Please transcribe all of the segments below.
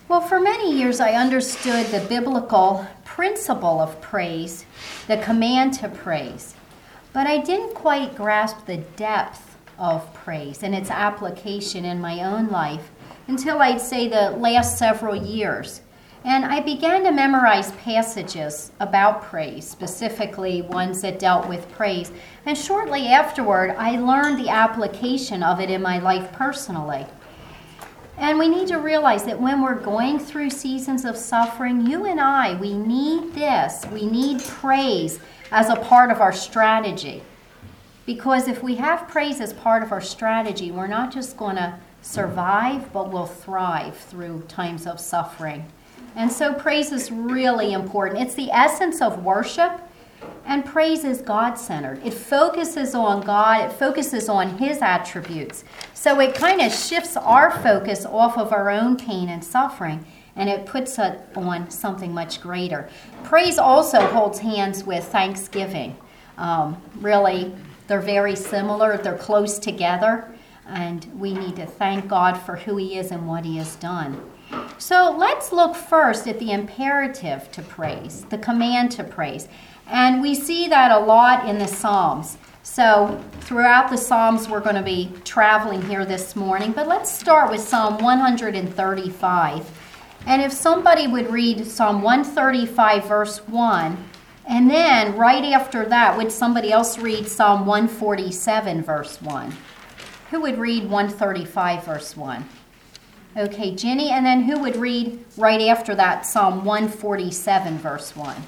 Well, for many years I understood the biblical principle of praise, the command to praise, but I didn't quite grasp the depth of praise and its application in my own life until I'd say the last several years. And I began to memorize passages about praise, specifically ones that dealt with praise. And shortly afterward, I learned the application of it in my life personally. And we need to realize that when we're going through seasons of suffering, you and I, we need this. We need praise as a part of our strategy. Because if we have praise as part of our strategy, we're not just going to survive, but we'll thrive through times of suffering. And so praise is really important. It's the essence of worship, and praise is God-centered. It focuses on God. It focuses on His attributes. So it kind of shifts our focus off of our own pain and suffering, and it puts it on something much greater. Praise also holds hands with thanksgiving. Really, they're very similar. They're close together, and we need to thank God for who He is and what He has done. So let's look first at the imperative to praise, the command to praise. And we see that a lot in the Psalms. So throughout the Psalms, we're going to be traveling here this morning. But let's start with Psalm 135. And if somebody would read Psalm 135, verse 1, and then right after that, would somebody else read Psalm 147, verse 1? Who would read 135, verse 1? Okay, Jenny. And then who would read right after that Psalm 147, verse 1?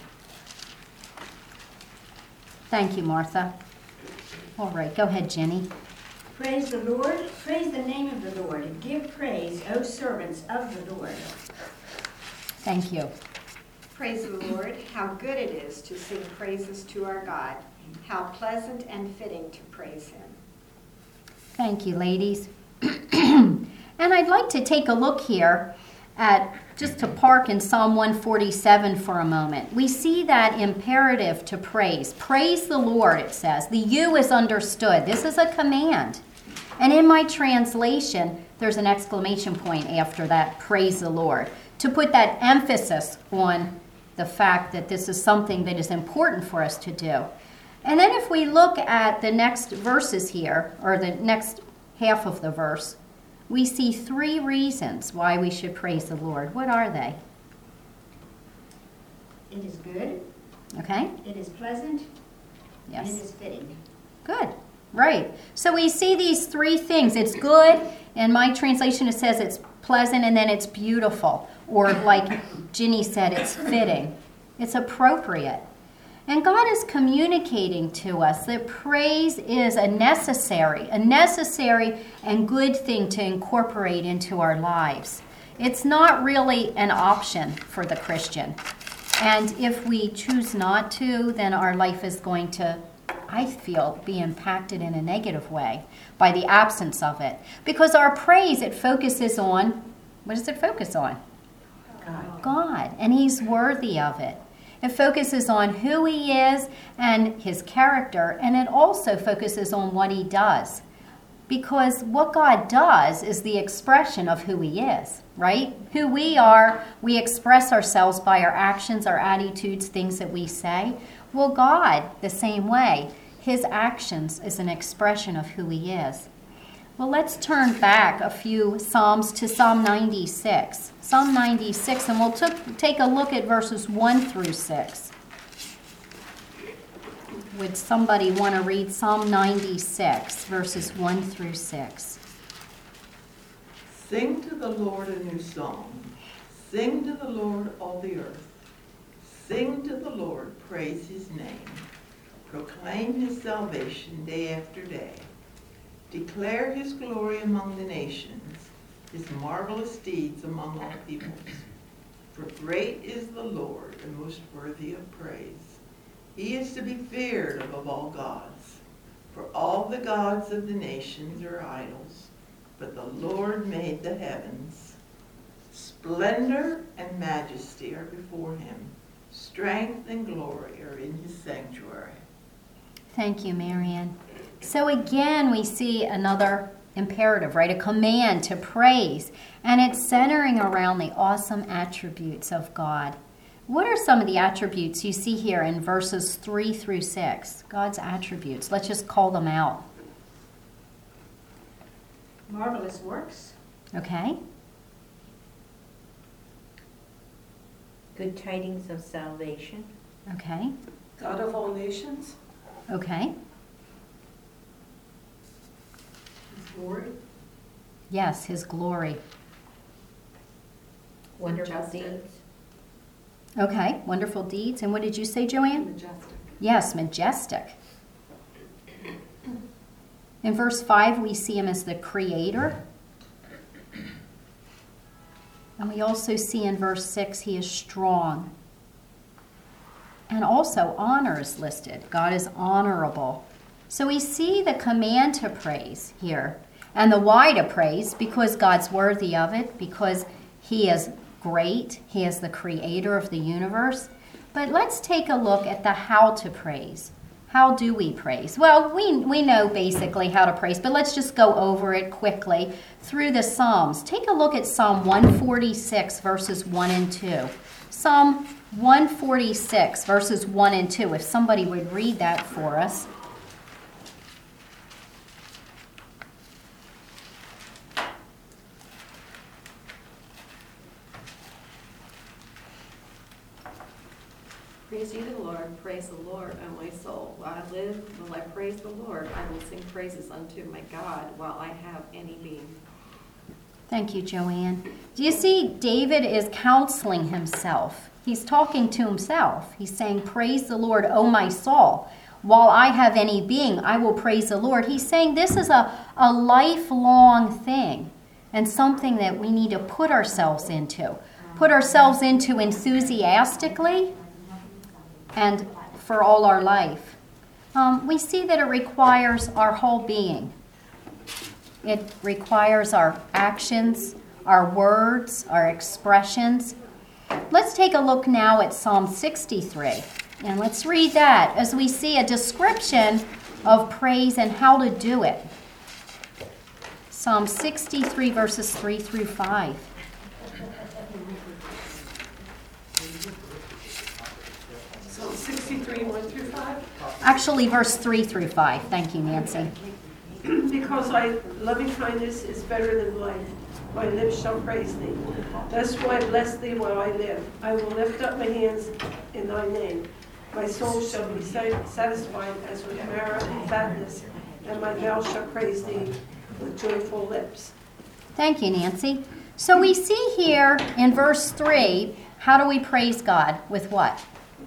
Thank you, Martha. All right, go ahead, Jenny. Praise the Lord. Praise the name of the Lord. Give praise, O servants of the Lord. Thank you. Praise the Lord. How good it is to sing praises to our God. How pleasant and fitting to praise Him. Thank you, ladies. And I'd like to take a look here at, just to park in Psalm 147 for a moment. We see that imperative to praise. Praise the Lord, it says. The you is understood. This is a command. And in my translation, there's an exclamation point after that, praise the Lord, to put that emphasis on the fact that this is something that is important for us to do. And then if we look at the next verses here, or the next half of the verse, we see three reasons why we should praise the Lord. What are they? It is good. Okay. It is pleasant. Yes. And it is fitting. Good. Right. So we see these three things. It's good. In my translation, it says it's pleasant, and then it's beautiful. Or like Ginny said, it's fitting. It's appropriate. And God is communicating to us that praise is a necessary and good thing to incorporate into our lives. It's not really an option for the Christian. And if we choose not to, then our life is going to, I feel, be impacted in a negative way by the absence of it. Because our praise, it focuses on, what does it focus on? God. And He's worthy of it. It focuses on who He is and His character, and it also focuses on what He does. Because what God does is the expression of who He is, right? Who we are, we express ourselves by our actions, our attitudes, things that we say. Well, God, the same way, His actions is an expression of who He is. Well, let's turn back a few Psalms to Psalm 96. Psalm 96, and we'll take a look at verses 1 through 6. Would somebody want to read Psalm 96, verses 1 through 6? Sing to the Lord a new song. Sing to the Lord, all the earth. Sing to the Lord, praise His name. Proclaim His salvation day after day. Declare His glory among the nations, His marvelous deeds among all peoples. For great is the Lord and most worthy of praise. He is to be feared above all gods. For all the gods of the nations are idols, but the Lord made the heavens. Splendor and majesty are before Him. Strength and glory are in His sanctuary. Thank you, Marian. So again, we see another imperative, right? A command to praise. And it's centering around the awesome attributes of God. What are some of the attributes you see here in verses 3 through 6? God's attributes. Let's just call them out. Marvelous works, Okay? Good tidings of salvation. Okay? God of all nations, Okay? His glory, Yes, his glory. Wonderful Majestic. deeds. Okay, wonderful deeds. And what did you say, Joanne? majestic. Yes, majestic. In verse 5, we see him as the creator. And we also see in verse 6, he is strong. And also, honor is listed. God is honorable. So we see the command to praise here and the why to praise, because God's worthy of it, because he is great. He is the creator of the universe. But let's take a look at the how to praise. How do we praise? Well, we know basically how to praise, but let's just go over it quickly through the Psalms. Take a look at Psalm 146, verses 1 and 2. Psalm 146, verses 1 and 2, if somebody would read that for us. Praise ye the Lord, praise the Lord, O my soul. While I live, will I praise the Lord. I will sing praises unto my God while I have any being. Thank you, Joanne. Do you see David is counseling himself? He's talking to himself. He's saying, praise the Lord, O my soul. While I have any being, I will praise the Lord. He's saying this is a lifelong thing and something that we need to put ourselves into. Put ourselves into enthusiastically and for all our life. We see that it requires our whole being. It requires our actions, our words, our expressions. Let's take a look now at Psalm 63. And let's read that as we see a description of praise and how to do it. Psalm 63, verses 3 through 5. Psalm 63, 1 through 5. Actually, verse 3 through 5. Thank you, Nancy. Because thy loving kindness is better than life, my lips shall praise thee. That's why I bless thee while I live. I will lift up my hands in thy name. My soul shall be satisfied as with marrow and fatness, and my mouth shall praise thee with joyful lips. Thank you, Nancy. So we see here in verse 3, how do we praise God? With what?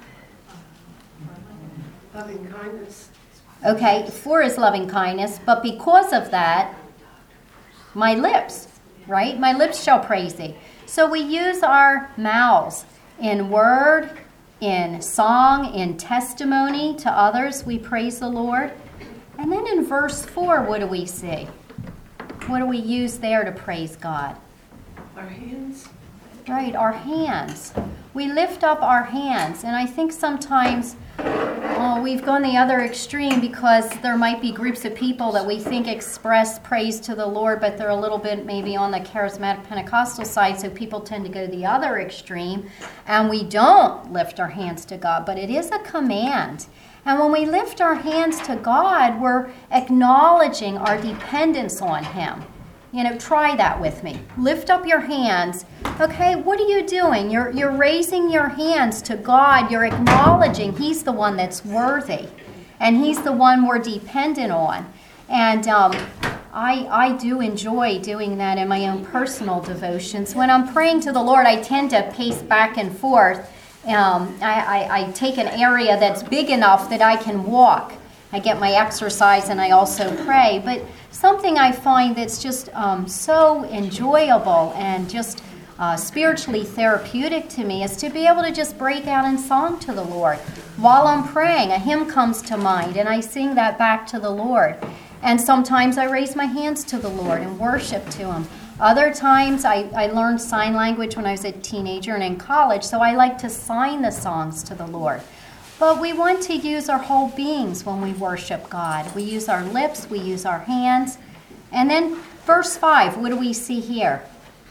Loving kindness. Okay, for his loving kindness, but because of that, my lips, right? My lips shall praise thee. So we use our mouths in word, in song, in testimony to others. We praise the Lord. And then in verse 4, what do we see? What do we use there to praise God? Our hands. Right, our hands. We lift up our hands. And I think sometimes we've gone the other extreme because there might be groups of people that we think express praise to the Lord, but they're a little bit maybe on the charismatic Pentecostal side, so people tend to go the other extreme, and we don't lift our hands to God. But it is a command. And when we lift our hands to God, we're acknowledging our dependence on Him. You know, try that with me. Lift up your hands. Okay, what are you doing? You're raising your hands to God. You're acknowledging He's the one that's worthy. And He's the one we're dependent on. And I do enjoy doing that in my own personal devotions. When I'm praying to the Lord, I tend to pace back and forth. I take an area that's big enough that I can walk. I get my exercise and I also pray. But something I find that's just so enjoyable and just spiritually therapeutic to me is to be able to just break out in song to the Lord. While I'm praying, a hymn comes to mind and I sing that back to the Lord. And sometimes I raise my hands to the Lord and worship to Him. Other times I learned sign language when I was a teenager and in college, so I like to sign the songs to the Lord. But we want to use our whole beings when we worship God. We use our lips, we use our hands. And then Verse 5, what do we see here?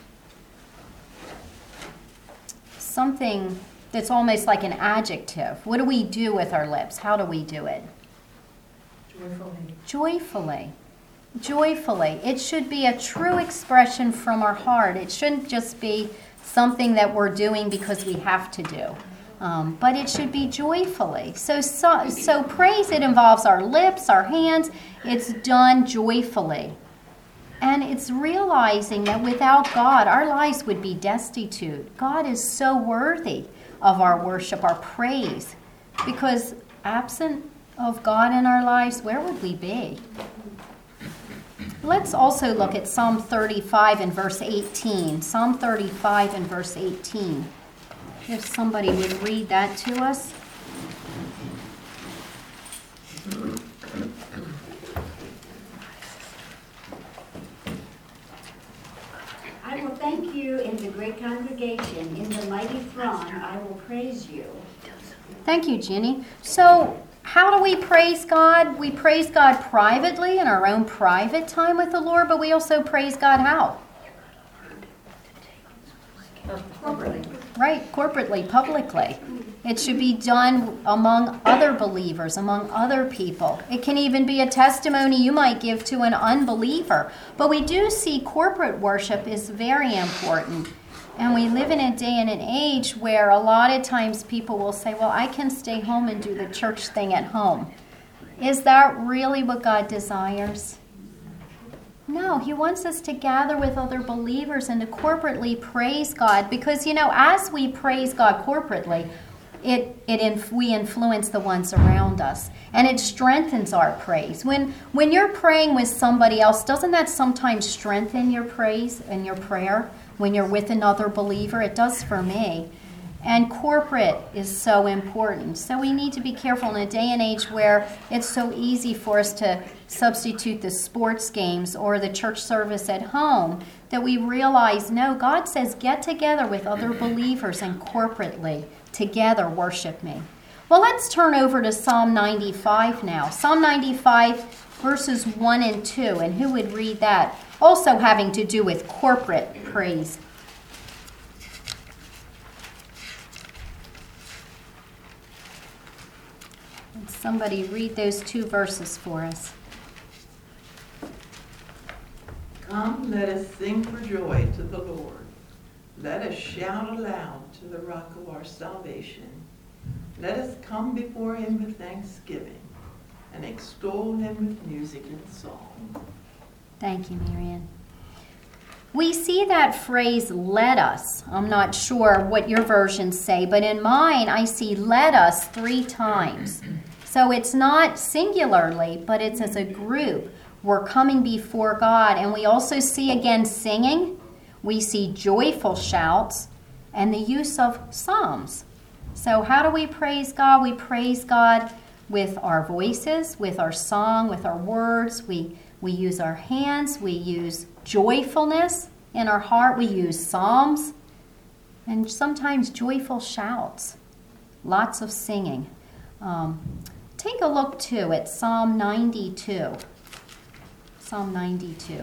Something that's almost like an adjective. What do we do with our lips? How do we do it? Joyfully. Joyfully. It should be a true expression from our heart. It shouldn't just be something that we're doing because we have to do. But it should be joyfully. So praise, it involves our lips, our hands. It's done joyfully. And it's realizing that without God, our lives would be destitute. God is so worthy of our worship, our praise. Because absent of God in our lives, where would we be? Let's also look at Psalm 35 and verse 18. Psalm 35 and verse 18. If somebody would read that to us. I will thank you in the great congregation. In the mighty throng, I will praise you. Thank you, Jenny. So, how do we praise God? We praise God privately in our own private time with the Lord, but we also praise God how? Corporately. Right, corporately, publicly. It should be done among other believers, among other people. It can even be a testimony you might give to an unbeliever. But we do see corporate worship is very important. And we live in a day and an age where a lot of times people will say, well, I can stay home and do the church thing at home. Is that really what God desires? No, He wants us to gather with other believers and to corporately praise God. Because, as we praise God corporately, we influence the ones around us. And it strengthens our praise. When you're praying with somebody else, doesn't that sometimes strengthen your praise and your prayer? When you're with another believer, it does for me. And corporate is so important. So we need to be careful in a day and age where it's so easy for us to substitute the sports games or the church service at home, that we realize, no, God says get together with other believers and corporately together worship me. Well, let's turn over to Psalm 95 now. Psalm 95, verses 1 and 2. And who would read that? Also having to do with corporate praise. And somebody read those 2 verses for us. Come, let us sing for joy to the Lord. Let us shout aloud to the rock of our salvation. Let us come before Him with thanksgiving and extol Him with music and song. Thank you, Marian. We see that phrase, let us. I'm not sure what your versions say, but in mine I see let us 3 times. So it's not singularly, but it's as a group. We're coming before God. And we also see again singing. We see joyful shouts and the use of psalms. So how do we praise God? We praise God with our voices, with our song, with our words. We use our hands. We use joyfulness in our heart. We use psalms and sometimes joyful shouts. Lots of singing. Take a look too at Psalm 92. Psalm 92.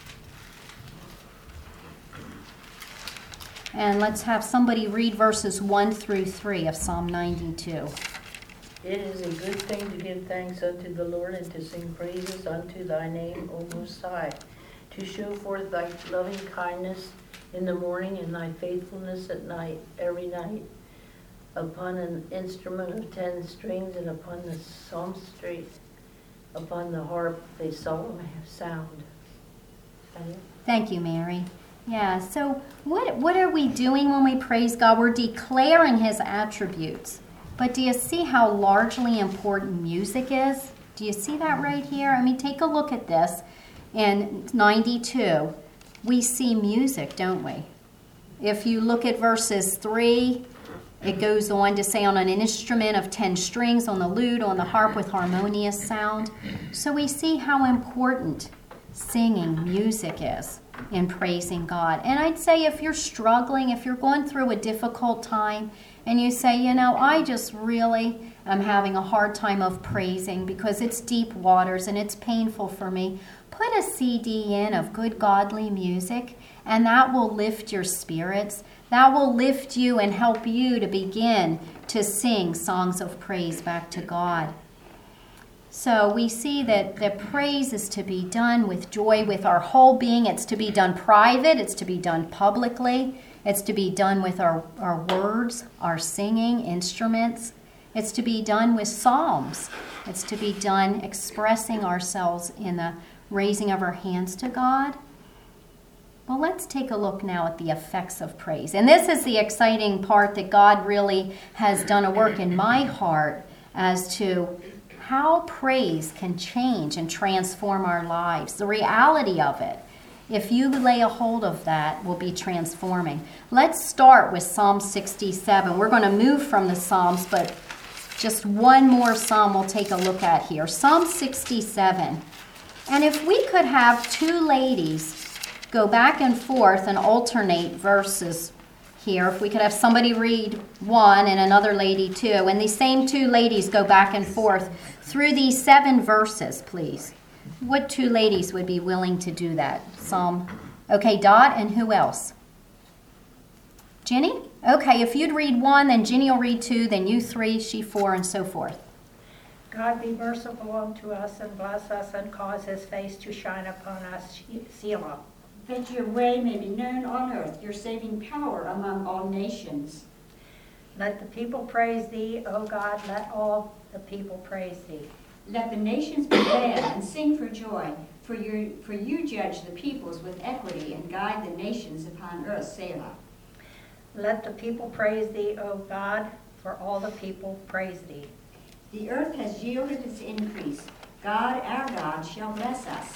And let's have somebody read verses 1 through 3 of Psalm 92. It is a good thing to give thanks unto the Lord and to sing praises unto thy name, O Most High, to show forth thy loving kindness in the morning and thy faithfulness at night, every night, upon an instrument of 10 strings and upon the psalmistry, upon the harp, a solemn sound. Thank you, Mary. Yeah, so what are we doing when we praise God? We're declaring His attributes. But do you see how largely important music is? Do you see that right here? I mean, take a look at this. In 92, we see music, don't we? If you look at verses 3, it goes on to say on an instrument of 10 strings, on the lute, on the harp with harmonious sound. So we see how important singing, music is in praising God. And I'd say if you're struggling, if you're going through a difficult time, and you say, I just really am having a hard time of praising because it's deep waters and it's painful for me, put put a CD in of good godly music, and that will lift your spirits. That will lift you and help you to begin to sing songs of praise back to God. So we see that the praise is to be done with joy, with our whole being. It's to be done private. It's to be done publicly. It's to be done with our words, our singing instruments. It's to be done with psalms. It's to be done expressing ourselves in the raising of our hands to God. Well, let's take a look now at the effects of praise. And this is the exciting part, that God really has done a work in my heart as to how praise can change and transform our lives. The reality of it, if you lay a hold of that, will be transforming. Let's start with Psalm 67. We're going to move from the Psalms, but just one more psalm we'll take a look at here. Psalm 67. And if we could have two ladies go back and forth and alternate verses here, if we could have somebody read one and another lady two, and these same two ladies go back and forth through these 7 verses, please. What two ladies would be willing to do that? Okay, Dot, and who else? Ginny? Okay, if you'd read 1, then Ginny will read 2, then you 3, she 4, and so forth. God be merciful unto us and bless us and cause his face to shine upon us. Selah. That your way may be known on earth, your saving power among all nations. Let the people praise thee, O God, let all the people praise thee. Let the nations be glad and sing for joy, for you judge the peoples with equity and guide the nations upon earth. Selah. Let the people praise thee, O God, for all the people praise thee. The earth has yielded its increase. God, our God, shall bless us.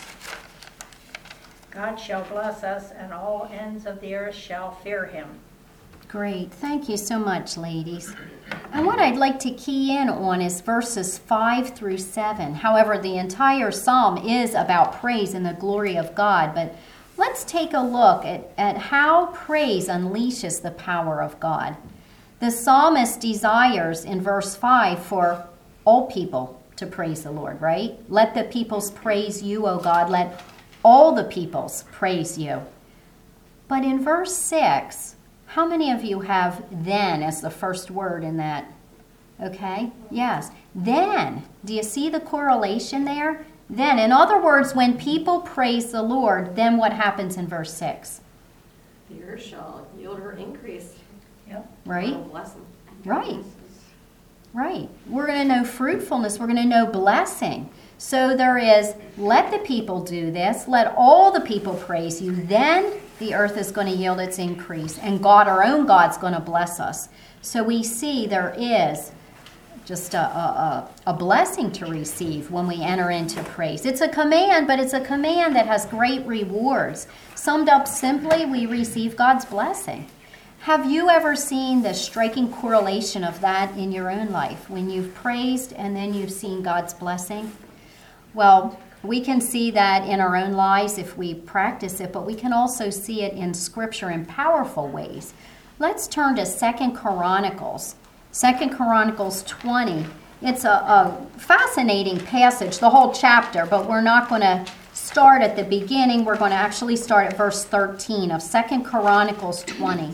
God shall bless us, and all ends of the earth shall fear him. Great. Thank you so much, ladies. And what I'd like to key in on is verses 5 through 7. However, the entire psalm is about praise and the glory of God, but let's take a look at how praise unleashes the power of God. The psalmist desires in verse 5 for all people to praise the Lord, right? Let the peoples praise you, O God. Let all the peoples praise you. But in verse 6, how many of you have then as the first word in that? Okay? Yes. Then. Do you see the correlation there? Then. In other words, when people praise the Lord, then what happens in verse 6? The earth shall yield her increase. Yep. Right? God will bless them. Right. Right. We're going to know fruitfulness. We're going to know blessing. So there is, let the people do this. Let all the people praise you. Then the earth is going to yield its increase. And God, our own God's going to bless us. So we see there is just a blessing to receive when we enter into praise. It's a command, but it's a command that has great rewards. Summed up simply, we receive God's blessing. Have you ever seen the striking correlation of that in your own life, when you've praised and then you've seen God's blessing? Well, we can see that in our own lives if we practice it, but we can also see it in Scripture in powerful ways. Let's turn to 2 Chronicles. 2 Chronicles 20. It's a fascinating passage, the whole chapter, but we're not going to start at the beginning. We're going to actually start at verse 13 of 2 Chronicles 20.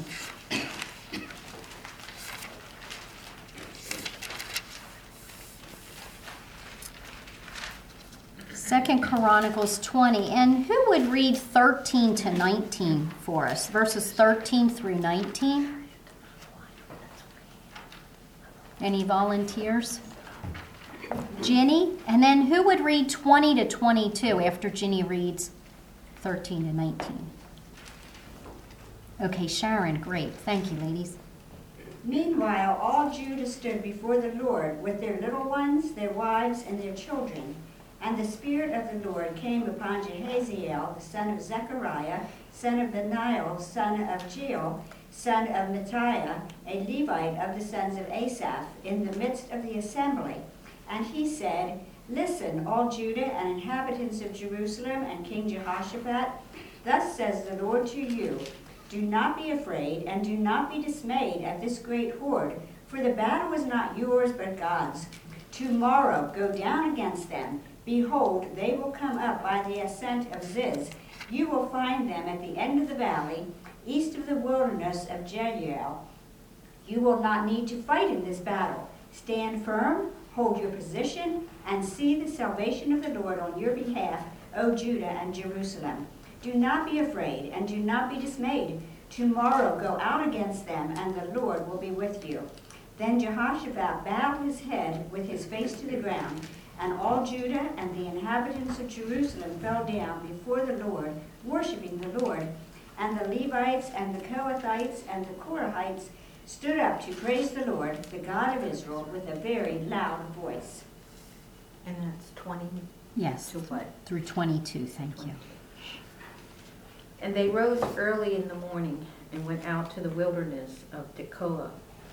2 Chronicles 20. And who would read 13 to 19 for us? Verses 13 through 19. Any volunteers? Ginny? And then who would read 20 to 22 after Ginny reads 13 to 19? Okay, Sharon, great. Thank you, ladies. Meanwhile, all Judah stood before the Lord with their little ones, their wives, and their children. And the Spirit of the Lord came upon Jehaziel, the son of Zechariah, son of Benaiah, son of Jeiel, son of Mattaiah, a Levite of the sons of Asaph, in the midst of the assembly. And he said, Listen, all Judah and inhabitants of Jerusalem and King Jehoshaphat, thus says the Lord to you, do not be afraid and do not be dismayed at this great horde, for the battle is not yours but God's. Tomorrow go down against them. Behold, they will come up by the ascent of Ziz. You will find them at the end of the valley, east of the wilderness of Jediel. You will not need to fight in this battle. Stand firm, hold your position, and see the salvation of the Lord on your behalf, O Judah and Jerusalem. Do not be afraid, and do not be dismayed. Tomorrow go out against them, and the Lord will be with you. Then Jehoshaphat bowed his head with his face to the ground, and all Judah and the inhabitants of Jerusalem fell down before the Lord, worshiping the Lord. And the Levites and the Kohathites and the Korahites stood up to praise the Lord, the God of Israel, with a very loud voice. And that's 20 Yes, to what? through 22, thank you. And they rose early in the morning and went out to the wilderness of Tekoa.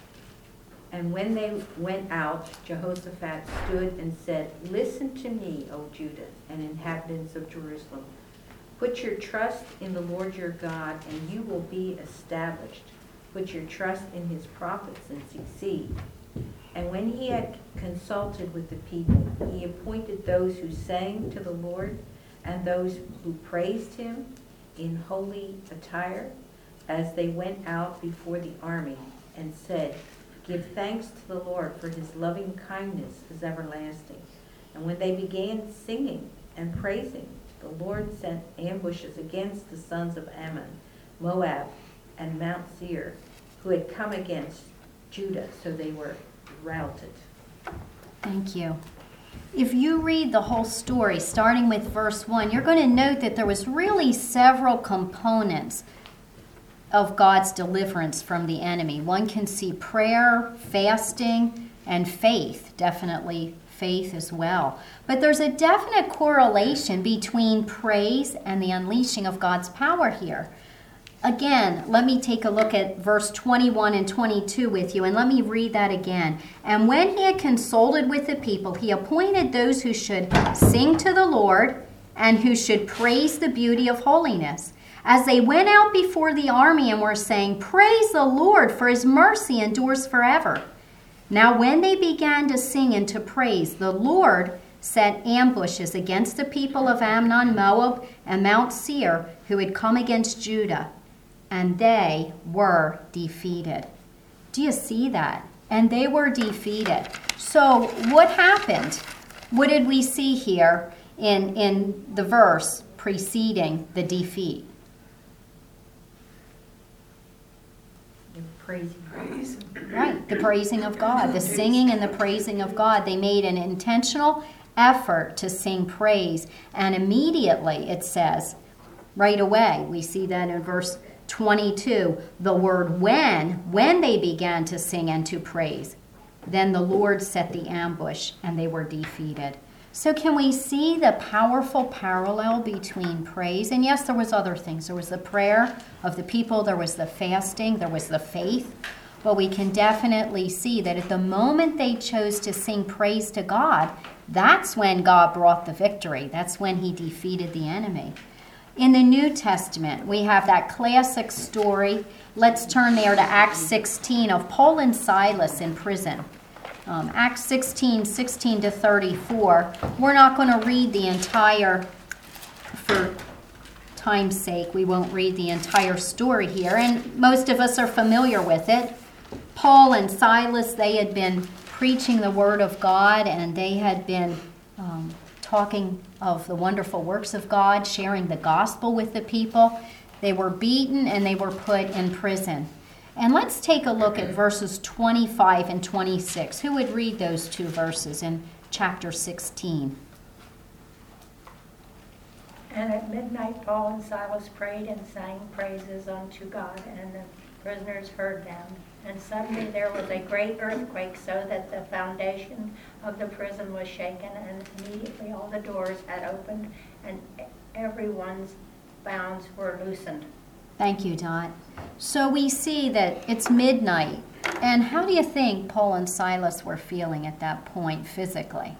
And when they went out, Jehoshaphat stood and said, Listen to me, O Judah and inhabitants of Jerusalem. Put your trust in the Lord your God, and you will be established. Put your trust in his prophets and succeed. And when he had consulted with the people, he appointed those who sang to the Lord and those who praised him in holy attire as they went out before the army, and said, Give thanks to the Lord, for his loving kindness is everlasting. And when they began singing and praising, the Lord sent ambushes against the sons of Ammon, Moab, and Mount Seir, who had come against Judah, so they were routed. Thank you. If you read the whole story, starting with verse 1, you're going to note that there was really several components of God's deliverance from the enemy. One can see prayer, fasting, and faith, definitely faith as well. But there's a definite correlation between praise and the unleashing of God's power here. Again, let me take a look at verse 21 and 22 with you, and let me read that again. And when he had consulted with the people, he appointed those who should sing to the Lord and who should praise the beauty of holiness. As they went out before the army and were saying, Praise the Lord, for his mercy endures forever. Now when they began to sing and to praise, the Lord set ambushes against the people of Ammon, Moab, and Mount Seir, who had come against Judah, and they were defeated. Do you see that? And they were defeated. So what happened? What did we see here in the verse preceding the defeat? Praise. Right, the praising of God, the singing and the praising of God. They made an intentional effort to sing praise, and immediately it says, right away, we see that in verse 22, the word when they began to sing and to praise, then the Lord set the ambush and they were defeated. So can we see the powerful parallel between praise? And yes, there was other things. There was the prayer of the people, there was the fasting, there was the faith. But we can definitely see that at the moment they chose to sing praise to God, that's when God brought the victory. That's when he defeated the enemy. In the New Testament, we have that classic story. Let's turn there to Acts 16 of Paul and Silas in prison. Acts 16, 16 to 34. We're not going to read the entire, for time's sake, we won't read the entire story here. And most of us are familiar with it. Paul and Silas, they had been preaching the word of God, and they had been talking of the wonderful works of God, sharing the gospel with the people. They were beaten and they were put in prison. And let's take a look at verses 25 and 26. Who would read those two verses in chapter 16? And at midnight Paul and Silas prayed and sang praises unto God, and the prisoners heard them. And suddenly there was a great earthquake, so that the foundation of the prison was shaken, and immediately all the doors had opened, and everyone's bounds were loosened. Thank you, Dot. So we see that it's midnight. And how do you think Paul and Silas were feeling at that point physically?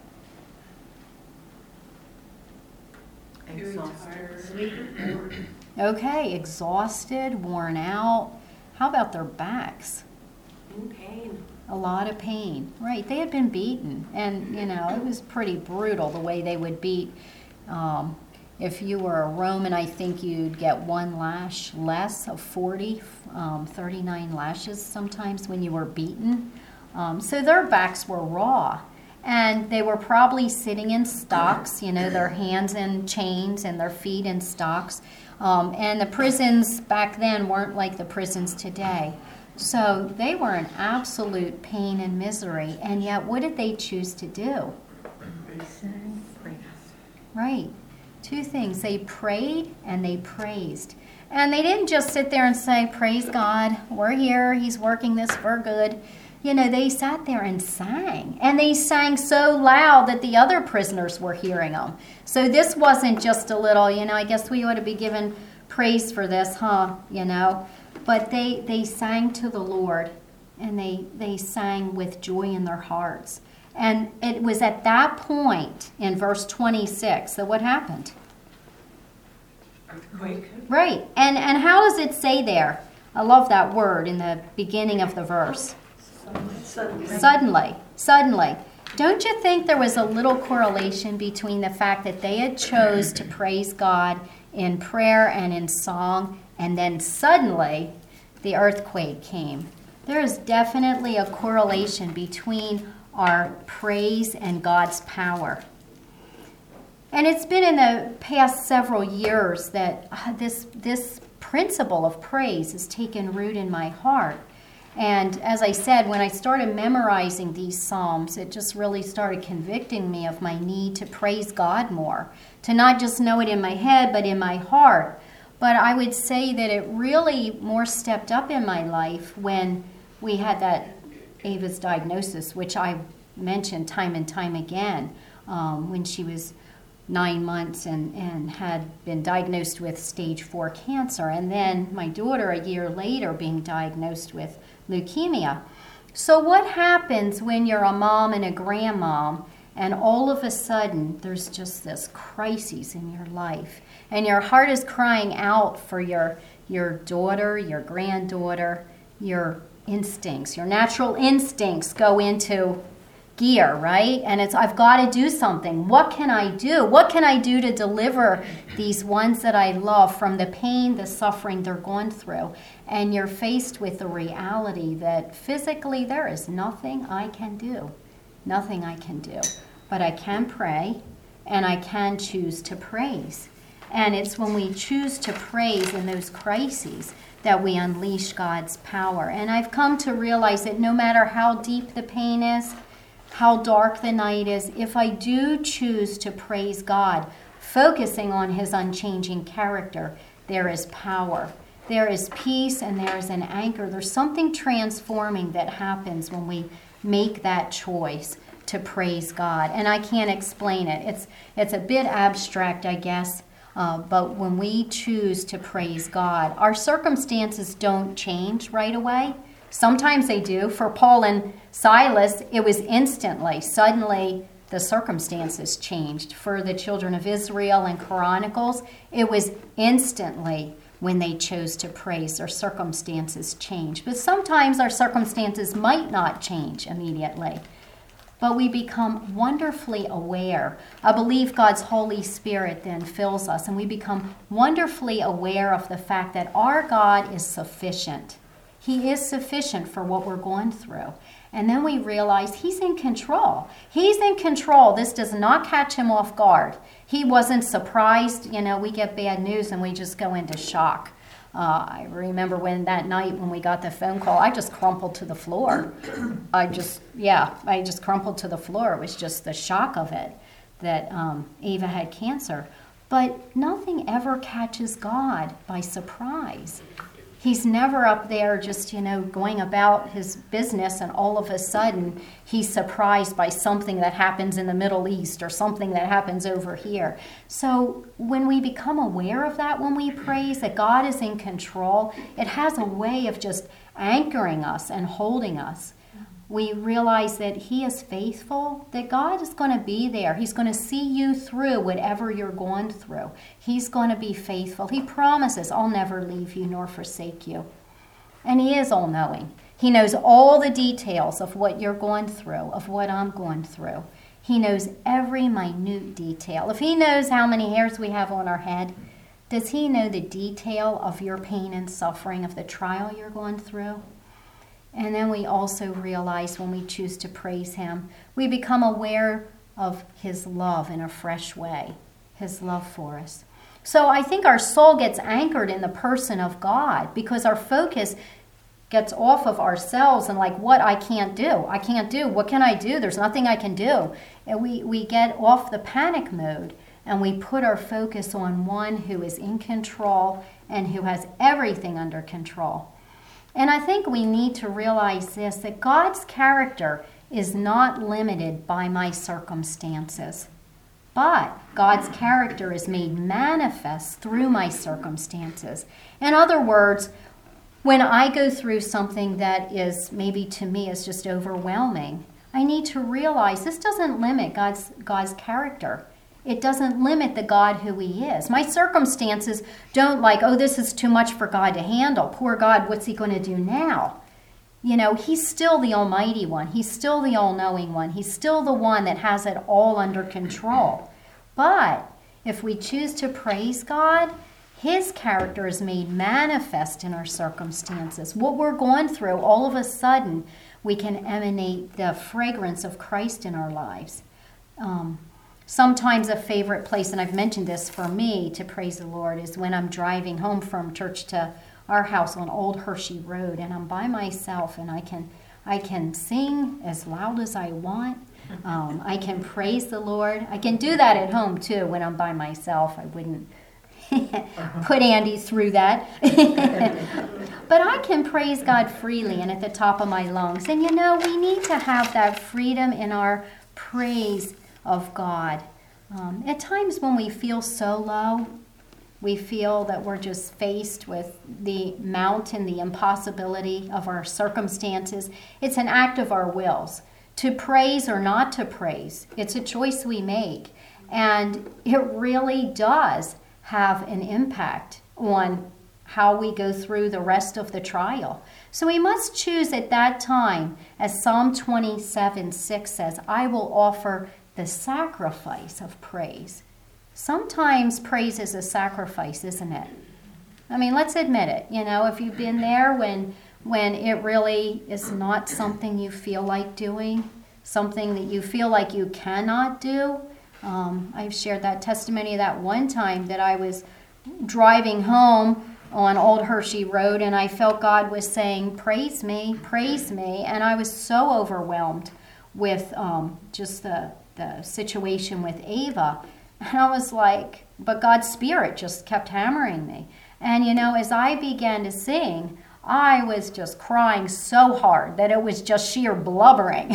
Exhausted. Okay, exhausted, worn out. How about their backs? In pain. A lot of pain. Right. They had been beaten. And, it was pretty brutal the way they would beat. If you were a Roman, I think you'd get one lash less of 40, 39 lashes sometimes when you were beaten. So their backs were raw. And they were probably sitting in stocks, their hands in chains and their feet in stocks. And the prisons back then weren't like the prisons today. So they were in absolute pain and misery. And yet, what did they choose to do? Right. Two things. They prayed and they praised. And they didn't just sit there and say, praise God, we're here, he's working this for good. They sat there and sang. And they sang so loud that the other prisoners were hearing them. So this wasn't just a little, I guess we ought to be given praise for this, huh? But they sang to the Lord, and they sang with joy in their hearts. And it was at that point in verse 26 that what happened? Earthquake. Right. And how does it say there? I love that word in the beginning of the verse. Suddenly. Don't you think there was a little correlation between the fact that they had chose to praise God in prayer and in song, and then suddenly the earthquake came? There is definitely a correlation between our praise and God's power. And it's been in the past several years that this principle of praise has taken root in my heart. And as I said, when I started memorizing these Psalms, it just really started convicting me of my need to praise God more, to not just know it in my head, but in my heart. But I would say that it really more stepped up in my life when we had that Ava's diagnosis, which I mentioned time and time again, when she was 9 months and had been diagnosed with stage 4 cancer. And then my daughter, a year later, being diagnosed with leukemia. So what happens when you're a mom and a grandmom and all of a sudden there's just this crisis in your life and your heart is crying out for your daughter, your granddaughter, your instincts, your natural instincts go into gear, right? And it's, I've got to do something. What can I do? What can I do to deliver these ones that I love from the pain, the suffering they're going through? And you're faced with the reality that physically there is nothing I can do. Nothing I can do. But I can pray, and I can choose to praise. And it's when we choose to praise in those crises that we unleash God's power. And I've come to realize that no matter how deep the pain is, how dark the night is, if I do choose to praise God, focusing on his unchanging character, there is power. There is peace and there is an anchor. There's something transforming that happens when we make that choice to praise God. And I can't explain it. It's a bit abstract, I guess. But when we choose to praise God, our circumstances don't change right away. Sometimes they do. For Paul and Silas, it was instantly. Suddenly, the circumstances changed. For the children of Israel in Chronicles, it was instantly when they chose to praise. Their circumstances changed. But sometimes our circumstances might not change immediately. But we become wonderfully aware. I believe God's Holy Spirit then fills us, and we become wonderfully aware of the fact that our God is sufficient. He is sufficient for what we're going through. And then we realize he's in control. He's in control. This does not catch him off guard. He wasn't surprised. You know, we get bad news and we just go into shock. I remember when that night when we got the phone call, I just crumpled to the floor. I just crumpled to the floor. It was just the shock of it that Ava had cancer. But nothing ever catches God by surprise. He's never up there just, going about his business and all of a sudden he's surprised by something that happens in the Middle East or something that happens over here. So when we become aware of that when we praise, that God is in control, it has a way of just anchoring us and holding us. We realize that he is faithful, that God is going to be there. He's going to see you through whatever you're going through. He's going to be faithful. He promises, I'll never leave you nor forsake you. And he is all-knowing. He knows all the details of what you're going through, of what I'm going through. He knows every minute detail. If he knows how many hairs we have on our head, does he know the detail of your pain and suffering, of the trial you're going through? And then we also realize when we choose to praise him, we become aware of his love in a fresh way, his love for us. So I think our soul gets anchored in the person of God because our focus gets off of ourselves and like what I can't do. I can't do. What can I do? There's nothing I can do. And we get off the panic mode and we put our focus on one who is in control and who has everything under control. And I think we need to realize this, that God's character is not limited by my circumstances. But God's character is made manifest through my circumstances. In other words, when I go through something that is maybe to me is just overwhelming, I need to realize this doesn't limit God's character. It doesn't limit the God who he is. My circumstances don't like, oh, this is too much for God to handle. Poor God, what's he going to do now? You know, he's still the Almighty One. He's still the All-Knowing One. He's still the one that has it all under control. But if we choose to praise God, his character is made manifest in our circumstances. What we're going through, all of a sudden, we can emanate the fragrance of Christ in our lives. Sometimes a favorite place, and I've mentioned this for me to praise the Lord, is when I'm driving home from church to our house on Old Hershey Road, and I'm by myself, and I can sing as loud as I want. I can praise the Lord. I can do that at home too when I'm by myself. I wouldn't put Andy through that. But I can praise God freely and at the top of my lungs. And you know, we need to have that freedom in our praise of God. At times when we feel so low, we feel that we're just faced with the mountain, the impossibility of our circumstances. It's an act of our wills to praise or not to praise. It's a choice we make. And it really does have an impact on how we go through the rest of the trial. So we must choose at that time, as Psalm 27:6 says, I will offer the sacrifice of praise. Sometimes praise is a sacrifice, isn't it? I mean, let's admit it. You know, if you've been there when it really is not something you feel like doing, something that you feel like you cannot do. I've shared that testimony that one time that I was driving home on Old Hershey Road and I felt God was saying, praise me, and I was so overwhelmed with just the situation with Ava. And I was like, but God's Spirit just kept hammering me. And you know, as I began to sing, I was just crying so hard that it was just sheer blubbering.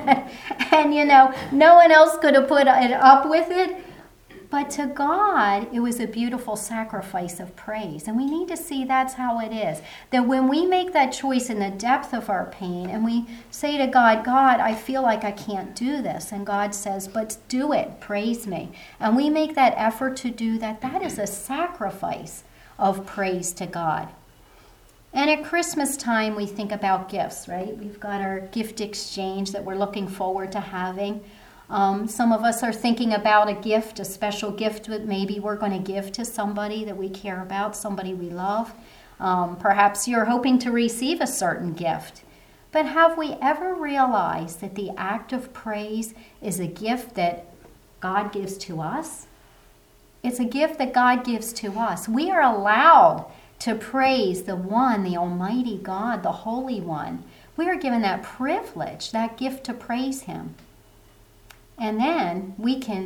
And you know, no one else could have put it up with it. But to God, it was a beautiful sacrifice of praise. And we need to see that's how it is. That when we make that choice in the depth of our pain and we say to God, God, I feel like I can't do this. And God says, but do it, praise me. And we make that effort to do that. That is a sacrifice of praise to God. And at Christmas time, we think about gifts, right? We've got our gift exchange that we're looking forward to having. Some of us are thinking about a gift, a special gift that maybe we're going to give to somebody that we care about, somebody we love. Perhaps you're hoping to receive a certain gift. But have we ever realized that the act of praise is a gift that God gives to us? It's a gift that God gives to us. We are allowed to praise the one, the Almighty God, the Holy One. We are given that privilege, that gift to praise Him. And then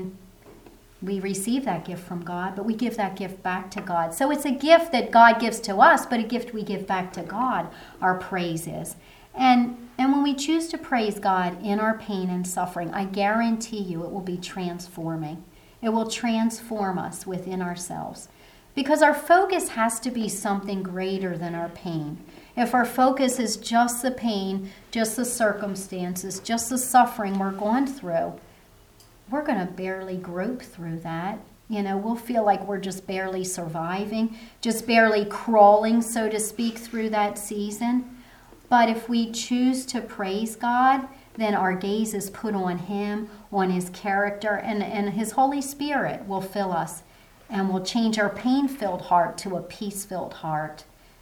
we receive that gift from God, but we give that gift back to God. So it's a gift that God gives to us, but a gift we give back to God, our praise is. And when we choose to praise God in our pain and suffering, I guarantee you it will be transforming. It will transform us within ourselves. Because our focus has to be something greater than our pain. If our focus is just the pain, just the circumstances, just the suffering we're going through, we're going to barely grope through that. You know, we'll feel like we're just barely surviving, just barely crawling, so to speak, through that season. But if we choose to praise God, then our gaze is put on Him, on His character, and His Holy Spirit will fill us and will change our pain-filled heart to a peace-filled heart,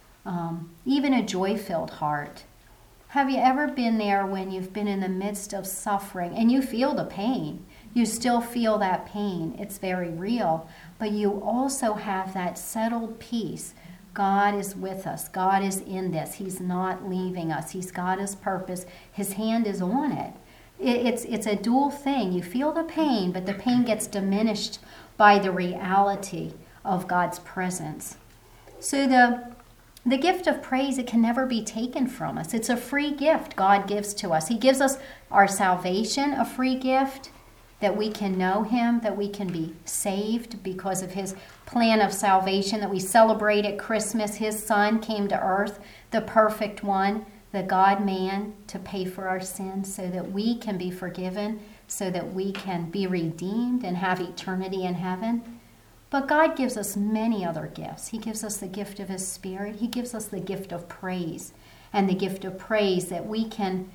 even a joy-filled heart. Have you ever been there when you've been in the midst of suffering and you feel the pain? You still feel that pain. It's very real. But you also have that settled peace. God is with us. God is in this. He's not leaving us. He's got His purpose. His hand is on it. It's a dual thing. You feel the pain, but the pain gets diminished by the reality of God's presence. So the gift of praise, it can never be taken from us. It's a free gift God gives to us. He gives us our salvation, a free gift, that we can know Him, that we can be saved because of His plan of salvation that we celebrate at Christmas. His Son came to earth, the perfect one, the God-man, to pay for our sins so that we can be forgiven, so that we can be redeemed and have eternity in heaven. But God gives us many other gifts. He gives us the gift of His Spirit. He gives us the gift of praise, and the gift of praise that we can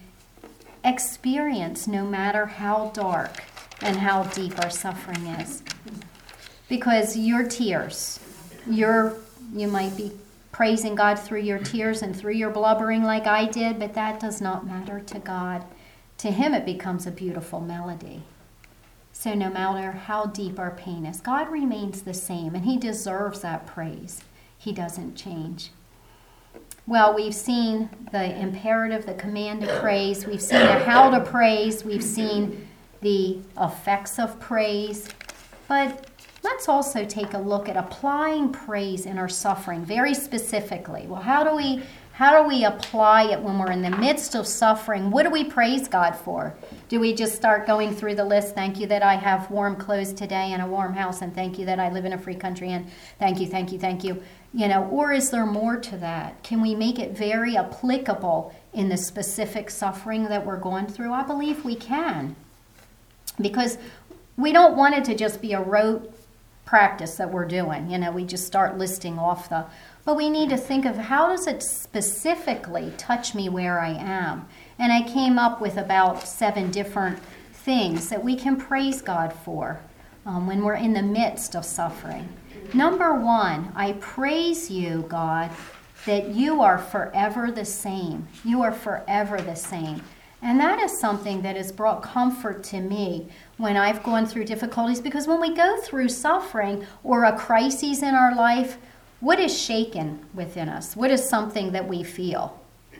experience no matter how dark and how deep our suffering is. Because your tears, you might be praising God through your tears and through your blubbering like I did, but that does not matter to God. To Him it becomes a beautiful melody. So no matter how deep our pain is, God remains the same, and He deserves that praise. He doesn't change. Well, we've seen the imperative, the command to praise. We've seen the how to praise. We've seen the effects of praise. But let's also take a look at applying praise in our suffering very specifically. Well, how do we apply it when we're in the midst of suffering? What do we praise God for? Do we just start going through the list? Thank you that I have warm clothes today and a warm house, and thank you that I live in a free country, and thank you, thank you, thank you. Or is there more to that? Can we make it very applicable in the specific suffering that we're going through? I believe we can. Because we don't want it to just be a rote practice that we're doing. We just start listing off but we need to think of how does it specifically touch me where I am. And I came up with about 7 different things that we can praise God for when we're in the midst of suffering. Number 1, I praise you, God, that you are forever the same. You are forever the same. And that is something that has brought comfort to me when I've gone through difficulties, because when we go through suffering or a crisis in our life, what is shaken within us? What is something that we feel?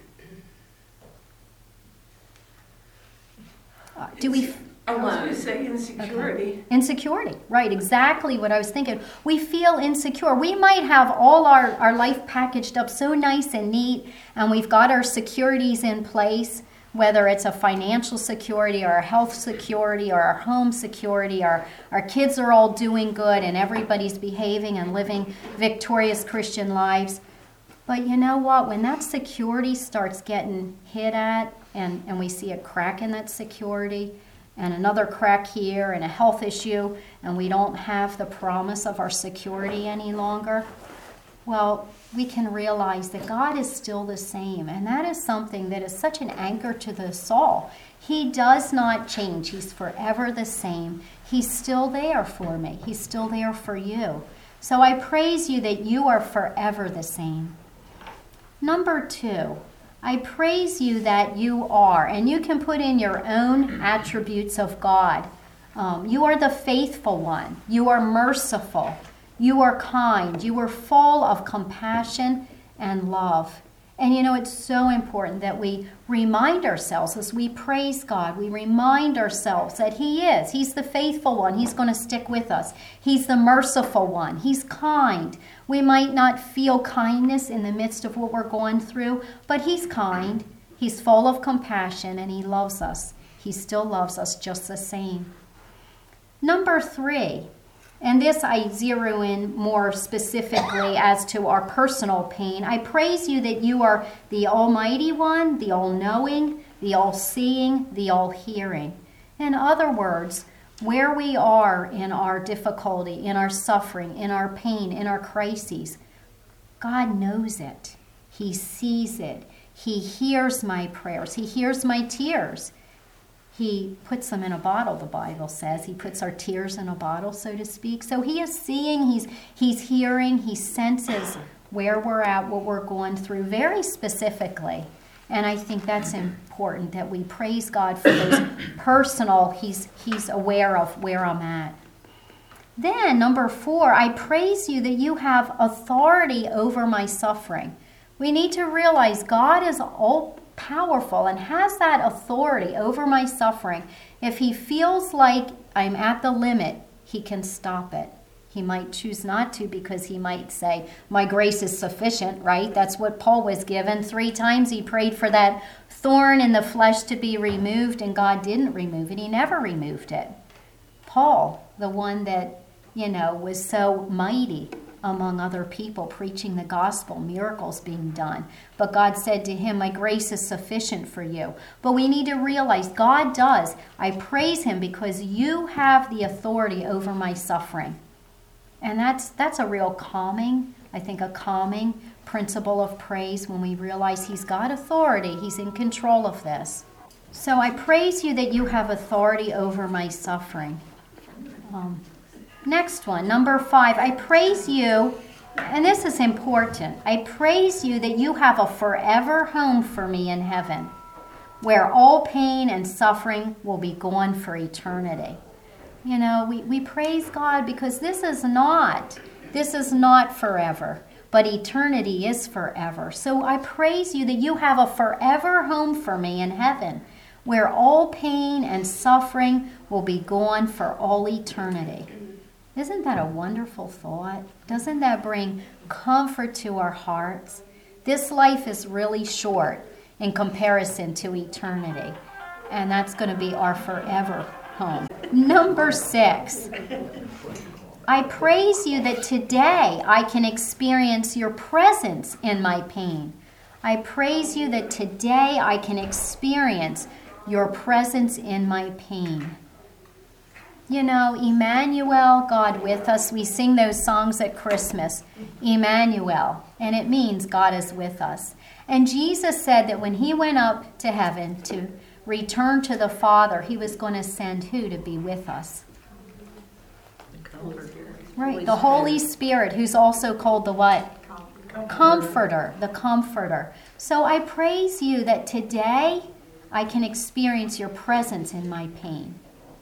I was going to say insecurity. Okay. Insecurity, right, exactly what I was thinking. We feel insecure. We might have all our life packaged up so nice and neat, and we've got our securities in place, whether it's a financial security or a health security or our home security, our kids are all doing good and everybody's behaving and living victorious Christian lives. But you know what? When that security starts getting hit at and we see a crack in that security and another crack here and a health issue and we don't have the promise of our security any longer, well, we can realize that God is still the same. And that is something that is such an anchor to the soul. He does not change. He's forever the same. He's still there for me. He's still there for you. So I praise you that you are forever the same. Number 2, I praise you that you are, and you can put in your own attributes of God. You are the faithful one. You are merciful. You are kind. You are full of compassion and love. And it's so important that we remind ourselves as we praise God, we remind ourselves that He is. He's the faithful one. He's going to stick with us. He's the merciful one. He's kind. We might not feel kindness in the midst of what we're going through, but He's kind. He's full of compassion, and He loves us. He still loves us just the same. Number 3. And this I zero in more specifically as to our personal pain. I praise you that you are the Almighty One, the All-Knowing, the All-Seeing, the All-Hearing. In other words, where we are in our difficulty, in our suffering, in our pain, in our crises, God knows it. He sees it. He hears my prayers. He hears my tears. He puts them in a bottle, the Bible says. He puts our tears in a bottle, so to speak. So he is seeing, he's hearing, he senses where we're at, what we're going through very specifically. And I think that's important, that we praise God for those personal, he's aware of where I'm at. Then, number 4, I praise you that you have authority over my suffering. We need to realize God is all powerful and has that authority over my suffering. If he feels like I'm at the limit, he can stop it. He might choose not to, because he might say, my grace is sufficient, right? That's what Paul was given. 3 times he prayed for that thorn in the flesh to be removed, and God didn't remove it. He never removed it. Paul, the one that, was so mighty among other people, preaching the gospel, miracles being done. But God said to him, my grace is sufficient for you. But we need to realize God does. I praise him because you have the authority over my suffering. And that's a real calming, I think a calming principle of praise when we realize he's got authority. He's in control of this. So I praise you that you have authority over my suffering. Next one, number 5, I praise you, and this is important, I praise you that you have a forever home for me in heaven, where all pain and suffering will be gone for eternity. We praise God because this is not forever, but eternity is forever. So I praise you that you have a forever home for me in heaven, where all pain and suffering will be gone for all eternity. Isn't that a wonderful thought? Doesn't that bring comfort to our hearts? This life is really short in comparison to eternity, and that's going to be our forever home. Number 6, I praise you that today I can experience your presence in my pain. I praise you that today I can experience your presence in my pain. Emmanuel, God with us. We sing those songs at Christmas, Emmanuel, and it means God is with us. And Jesus said that when he went up to heaven to return to the Father, he was going to send who to be with us? Right, the Holy Spirit, who's also called the what? Comforter, the Comforter. So I praise you that today I can experience your presence in my pain.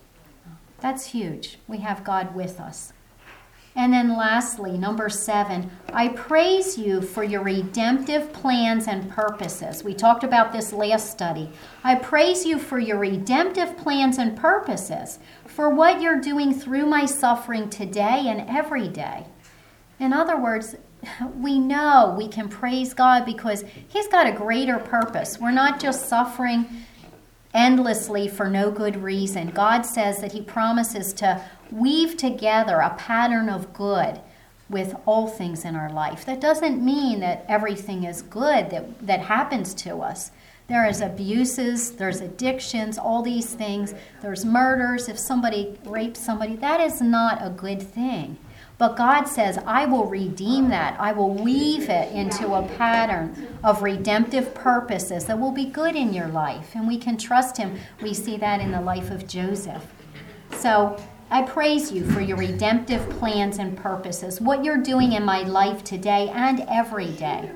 That's huge. We have God with us. And then lastly, number 7, I praise you for your redemptive plans and purposes. We talked about this last study. I praise you for your redemptive plans and purposes, for what you're doing through my suffering today and every day. In other words, we know we can praise God because he's got a greater purpose. We're not just suffering endlessly for no good reason. God says that he promises to weave together a pattern of good with all things in our life. That doesn't mean that everything is good that happens to us. There is abuses, there's addictions, all these things. There's murders. If somebody rapes somebody, that is not a good thing. But God says, I will redeem that. I will weave it into a pattern of redemptive purposes that will be good in your life. And we can trust him. We see that in the life of Joseph. So I praise you for your redemptive plans and purposes, what you're doing in my life today and every day.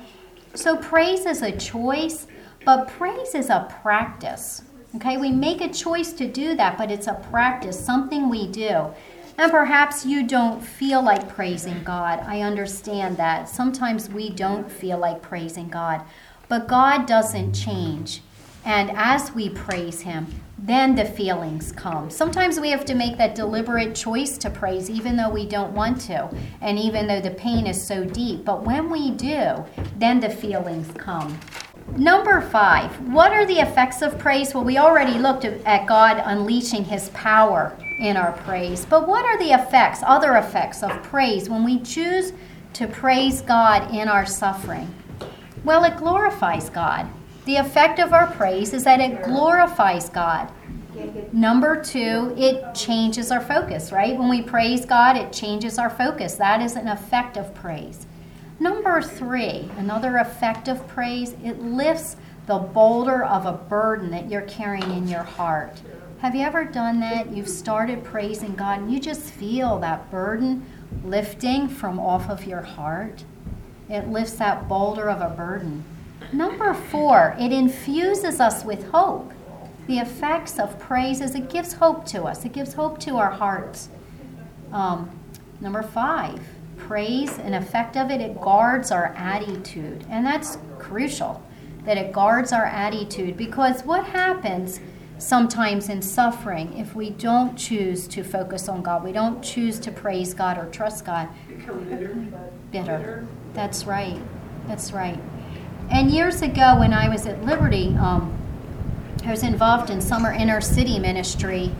So praise is a choice, but praise is a practice. Okay, we make a choice to do that, but it's a practice, something we do. And perhaps you don't feel like praising God. I understand that. Sometimes we don't feel like praising God. But God doesn't change. And as we praise him, then the feelings come. Sometimes we have to make that deliberate choice to praise, even though we don't want to, and even though the pain is so deep. But when we do, then the feelings come. Number 5, what are the effects of praise? Well, we already looked at God unleashing his power in our praise. But what are the effects, other effects of praise when we choose to praise God in our suffering? Well, it glorifies God. The effect of our praise is that it glorifies God. Number 2, it changes our focus, right? When we praise God, it changes our focus. That is an effect of praise. Number 3, another effect of praise, it lifts the boulder of a burden that you're carrying in your heart. Have you ever done that? You've started praising God and you just feel that burden lifting from off of your heart. It lifts that boulder of a burden. Number 4, it infuses us with hope. The effects of praise is it gives hope to us. It gives hope to our hearts. Number 5, praise, an effect of it, it guards our attitude. And that's crucial, that it guards our attitude, because what happens sometimes in suffering if we don't choose to focus on God, we don't choose to praise God or trust God? Become bitter. Bitter. That's right. That's right. And years ago when I was at Liberty, I was involved in summer inner city ministry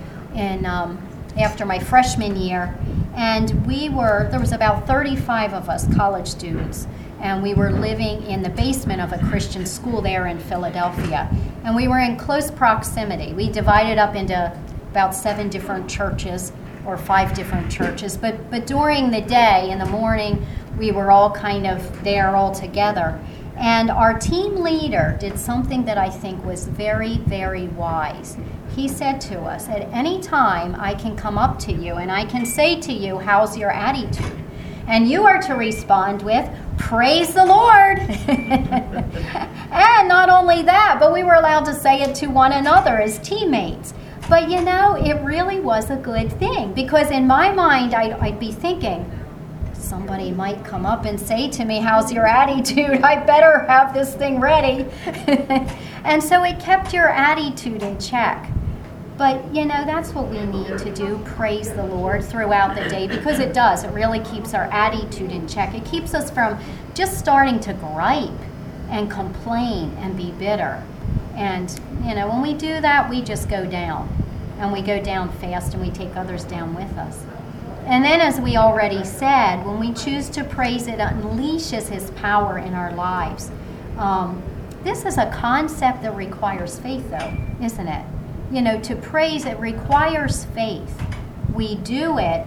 after my freshman year. And there was about 35 of us college students. And we were living in the basement of a Christian school there in Philadelphia. And we were in close proximity. We divided up into about 7 different churches or 5 different churches. But during the day, in the morning, we were all kind of there all together. And our team leader did something that I think was very, very wise. He said to us, at any time I can come up to you and I can say to you, how's your attitude? And you are to respond with, praise the Lord. And not only that, but we were allowed to say it to one another as teammates. But you know, it really was a good thing, because in my mind, I'd be thinking, somebody might come up and say to me, how's your attitude? I better have this thing ready. And so it kept your attitude in check. But, you know, that's what we need to do, praise the Lord throughout the day, because it does. It really keeps our attitude in check. It keeps us from just starting to gripe and complain and be bitter. And, you know, when we do that, we just go down. And we go down fast and we take others down with us. And then, as we already said, when we choose to praise, it unleashes His power in our lives. This is a concept that requires faith, though, isn't it? You know, to praise, it requires faith. We do it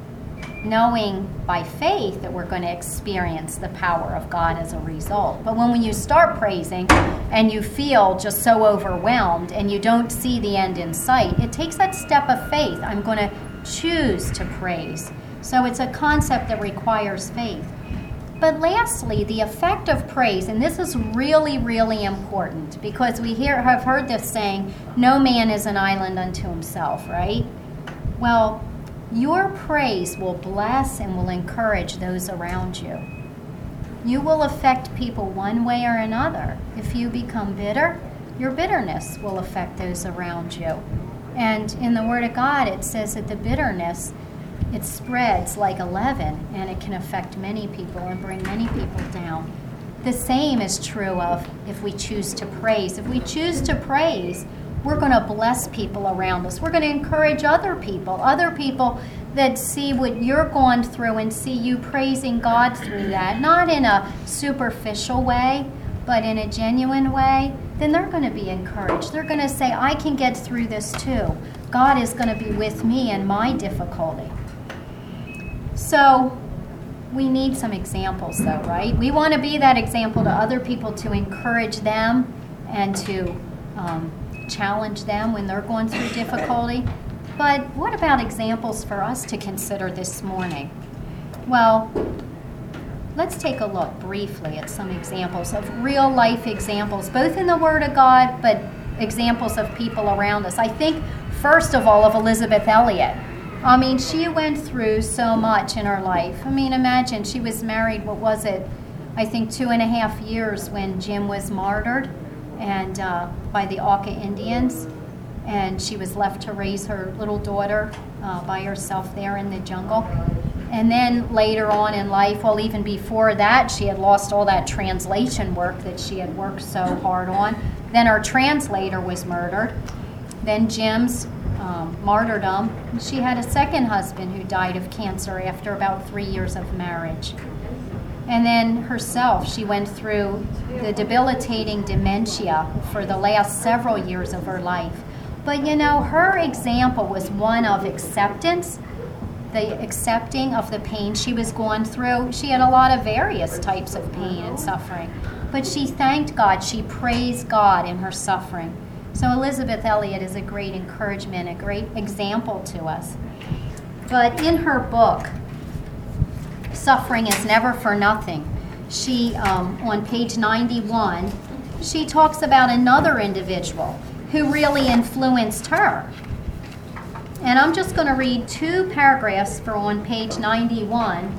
knowing by faith that we're going to experience the power of God as a result. But when you start praising and you feel just so overwhelmed and you don't see the end in sight, it takes that step of faith. I'm going to choose to praise. So it's a concept that requires faith. But lastly, the effect of praise, and this is really, really important, because we have heard this saying, no man is an island unto himself, right? Well, your praise will bless and will encourage those around you. You will affect people one way or another. If you become bitter, your bitterness will affect those around you. And in the Word of God, it says that the bitterness, it spreads like a leaven, and it can affect many people and bring many people down. The same is true of if we choose to praise. If we choose to praise, we're going to bless people around us. We're going to encourage other people that see what you're going through and see you praising God through that, not in a superficial way, but in a genuine way. Then they're going to be encouraged. They're going to say, I can get through this too. God is going to be with me in my difficulty. So we need some examples, though, right? We want to be that example to other people, to encourage them and to challenge them when they're going through difficulty. But what about examples for us to consider this morning? Well, let's take a look briefly at some examples of real life examples, both in the Word of God, but examples of people around us. I think, first of all, of Elizabeth Elliot. I mean, she went through so much in her life. I mean, imagine, she was married, I think 2.5 years when Jim was martyred and by the Auca Indians. And she was left to raise her little daughter by herself there in the jungle. And then later on in life, well, even before that, she had lost all that translation work that she had worked so hard on. Then her translator was murdered. Then Jim's martyrdom. She had a second husband who died of cancer after about 3 years of marriage. And then herself, she went through the debilitating dementia for the last several years of her life. But you know, her example was one of acceptance the accepting of the pain she was going through. She had a lot of various types of pain and suffering, but she thanked God. She praised God in her suffering. So Elisabeth Elliot is a great encouragement, a great example to us. But in her book, Suffering is Never for Nothing, she, on page 91, she talks about another individual who really influenced her. And I'm just going to read 2 paragraphs for on page 91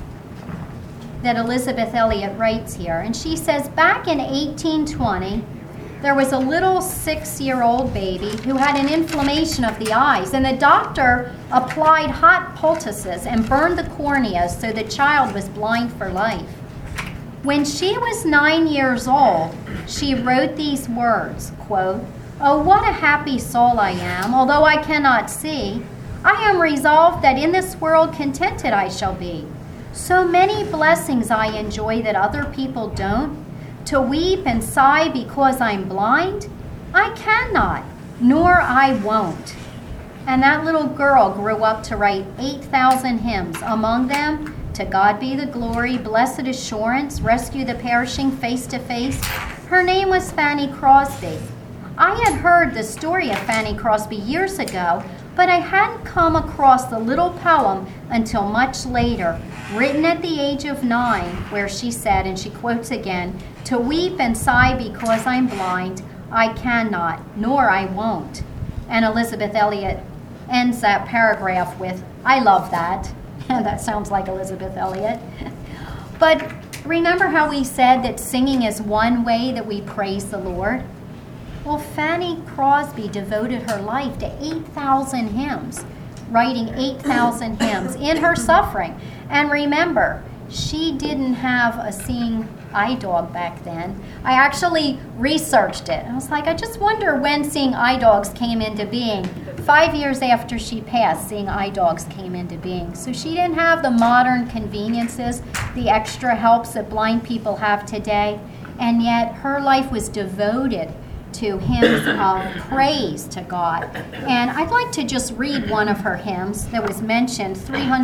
that Elisabeth Elliot writes here. And she says, back in 1820, there was a little 6-year-old baby who had an inflammation of the eyes, and the doctor applied hot poultices and burned the corneas so the child was blind for life. When she was 9 years old, she wrote these words, quote, "Oh, what a happy soul I am, although I cannot see. I am resolved that in this world contented I shall be. So many blessings I enjoy that other people don't. To weep and sigh because I'm blind? I cannot, nor I won't." And that little girl grew up to write 8,000 hymns, among them, "To God Be the Glory," "Blessed Assurance," "Rescue the Perishing," "Face to Face." Her name was Fanny Crosby. I had heard the story of Fanny Crosby years ago, but I hadn't come across the little poem until much later, written at the age of 9, where she said, and she quotes again, "To weep and sigh because I'm blind, I cannot, nor I won't." And Elisabeth Elliot ends that paragraph with, "I love that." That sounds like Elisabeth Elliot. But remember how we said that singing is one way that we praise the Lord? Well, Fanny Crosby devoted her life to 8,000 hymns, writing 8,000 hymns in her suffering. And remember, she didn't have a seeing eye dog back then. I actually researched it. I was like, I just wonder when seeing eye dogs came into being. 5 years after she passed, seeing eye dogs came into being. So she didn't have the modern conveniences, the extra helps that blind people have today. And yet her life was devoted to hymns of praise to God. And I'd like to just read one of her hymns that was mentioned,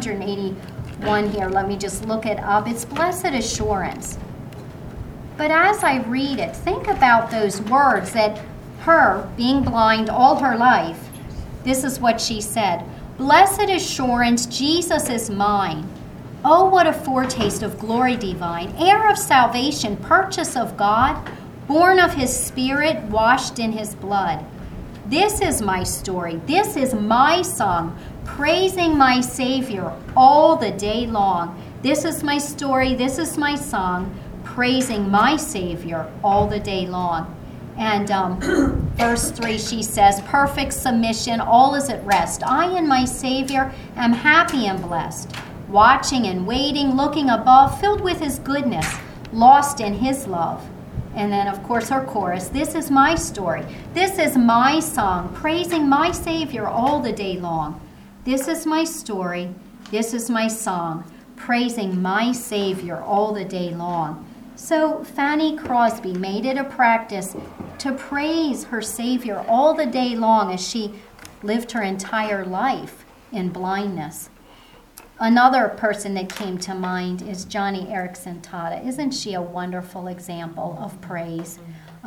381 here. Let me just look it up. It's Blessed Assurance. But as I read it, think about those words that her, being blind all her life, this is what she said. "Blessed assurance, Jesus is mine. Oh, what a foretaste of glory divine, heir of salvation, purchase of God, born of his Spirit, washed in his blood. This is my story, this is my song, praising my Savior all the day long. This is my story, this is my song, praising my Savior all the day long." And verse 3, she says, "Perfect submission, all is at rest. I and my Savior am happy and blessed, watching and waiting, looking above, filled with his goodness, lost in his love." And then, of course, her chorus, "This is my story, this is my song, praising my Savior all the day long. This is my story, this is my song, praising my Savior all the day long." So Fanny Crosby made it a practice to praise her Savior all the day long as she lived her entire life in blindness. Another person that came to mind is Johnny Erickson Tada. Isn't she a wonderful example of praise?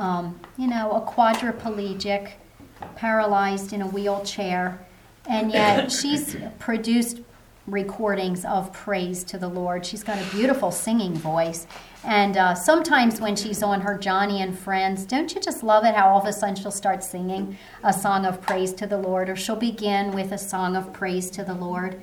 A quadriplegic, paralyzed in a wheelchair, and yet she's produced recordings of praise to the Lord. She's got a beautiful singing voice. And sometimes when she's on her Johnny and Friends, don't you just love it how all of a sudden she'll start singing a song of praise to the Lord, or she'll begin with a song of praise to the Lord.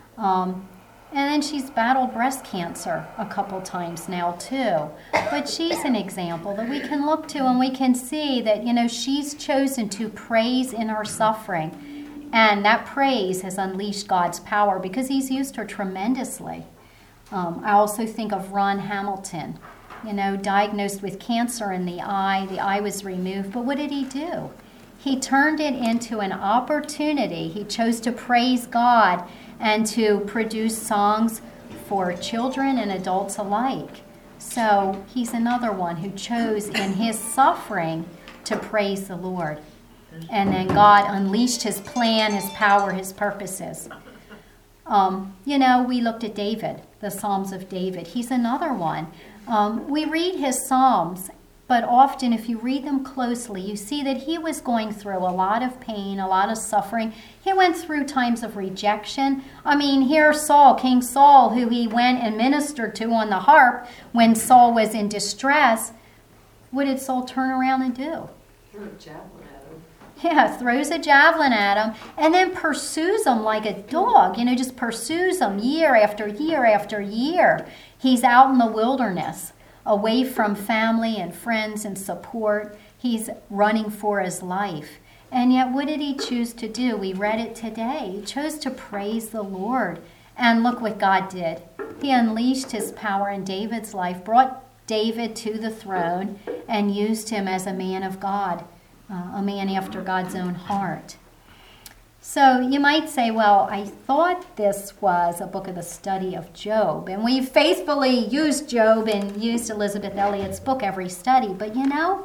And then she's battled breast cancer a couple times now too. But she's an example that we can look to, and we can see that, she's chosen to praise in her suffering. And that praise has unleashed God's power because he's used her tremendously. I also think of Ron Hamilton, diagnosed with cancer in the eye. The eye was removed, but what did he do? He turned it into an opportunity. He chose to praise God and to produce songs for children and adults alike. So he's another one who chose in his suffering to praise the Lord. And then God unleashed his plan, his power, his purposes. We looked at David, the Psalms of David. He's another one. We read his Psalms, but often if you read them closely, you see that he was going through a lot of pain, a lot of suffering. He went through times of rejection. I mean, here's Saul, King Saul, who he went and ministered to on the harp when Saul was in distress. What did Saul turn around and do? Threw a javelin at him. Yeah, throws a javelin at him and then pursues him like a dog, just pursues him year after year after year. He's out in the wilderness, away from family and friends and support. He's running for his life. And yet, what did he choose to do? We read it today. He chose to praise the Lord. And look what God did. He unleashed his power in David's life, brought David to the throne, and used him as a man of God, a man after God's own heart. So you might say, well, I thought this was a book of the study of Job, and we faithfully used Job and used Elizabeth Elliot's book every study, but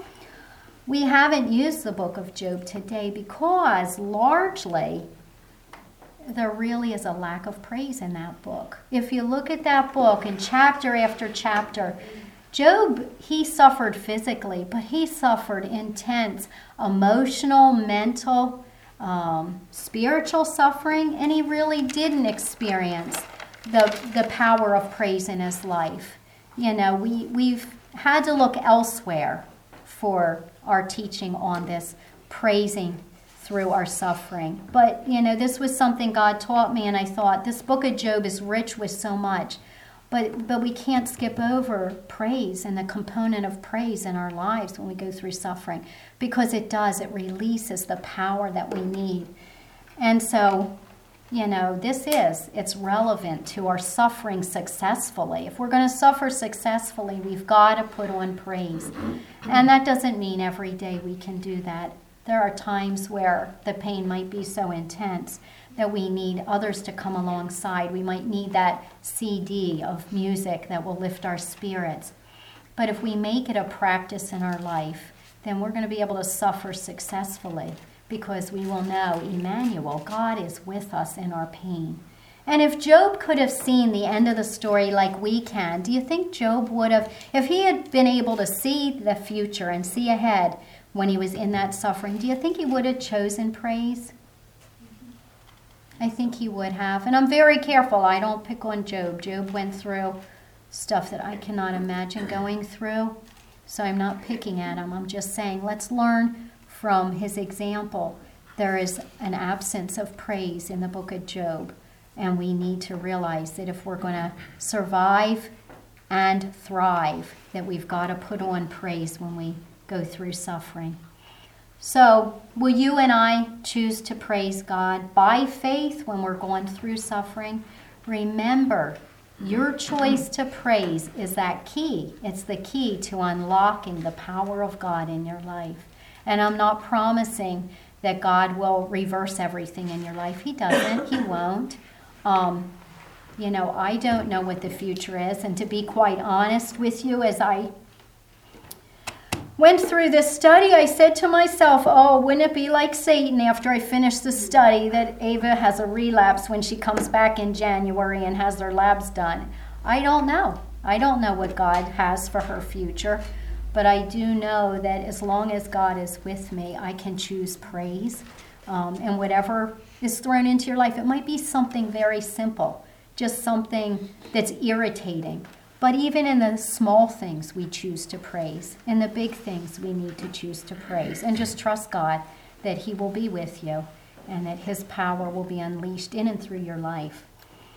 we haven't used the book of Job today because largely there really is a lack of praise in that book. If you look at that book in chapter after chapter, Job, he suffered physically, but he suffered intense emotional, mental, spiritual suffering, and he really didn't experience the power of praise in his life. We've had to look elsewhere for our teaching on this, praising through our suffering. But, this was something God taught me, and I thought, this book of Job is rich with so much. But we can't skip over praise and the component of praise in our lives when we go through suffering, because it releases the power that we need. And so, it's relevant to our suffering successfully. If we're going to suffer successfully, we've got to put on praise. And that doesn't mean every day we can do that. There are times where the pain might be so intense that we need others to come alongside. We might need that CD of music that will lift our spirits. But if we make it a practice in our life, then we're going to be able to suffer successfully, because we will know, Emmanuel, God is with us in our pain. And if Job could have seen the end of the story like we can, do you think Job would have, if he had been able to see the future and see ahead when he was in that suffering, do you think he would have chosen praise? I think he would have. And I'm very careful. I don't pick on Job. Job went through stuff that I cannot imagine going through. So I'm not picking at him. I'm just saying, let's learn from his example. There is an absence of praise in the book of Job. And we need to realize that if we're going to survive and thrive, that we've got to put on praise when we go through suffering. So, will you and I choose to praise God by faith when we're going through suffering? Remember, your choice to praise is that key. It's the key to unlocking the power of God in your life. And I'm not promising that God will reverse everything in your life. He doesn't. He won't. I don't know what the future is. And to be quite honest with you, as I went through this study, I said to myself, wouldn't it be like Satan after I finish the study that Ava has a relapse when she comes back in January and has her labs done? I don't know. I don't know what God has for her future, but I do know that as long as God is with me, I can choose praise. And whatever is thrown into your life, it might be something very simple, just something that's irritating. But even in the small things, we choose to praise. In the big things, we need to choose to praise. And just trust God that He will be with you and that His power will be unleashed in and through your life.